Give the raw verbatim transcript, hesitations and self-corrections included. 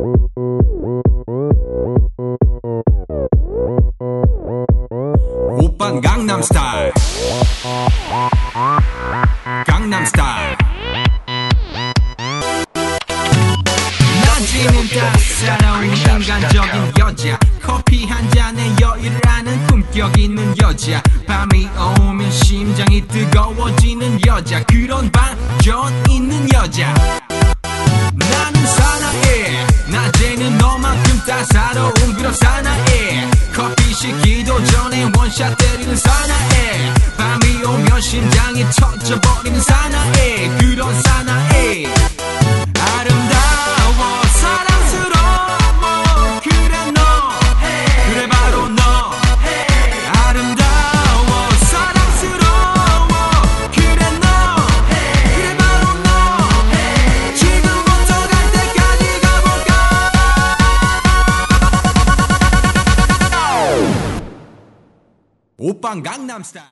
오빤 강남스타일 강남스타일 낮에는 따사로운 인간적인 여자 커피 한 잔에 여유를 아는 품격 있는 여자 밤이 오면 심장이 뜨거워지는 여자 그런 반전 있는 여자 나는 사나해 낮에는 너만큼 따사로운 그런 사나해 커피 식기도 전에 원샷 때리는 사나해 밤이 오면 심장이 터져버리는 사나해 그런 사나해 아름다워 사랑스러워 그래 너 그래 바로 너 아름다워 사랑스러워 그래 너 그래 바로 너 지금부터 갈 때까지 가볼까 오빤 강남스타일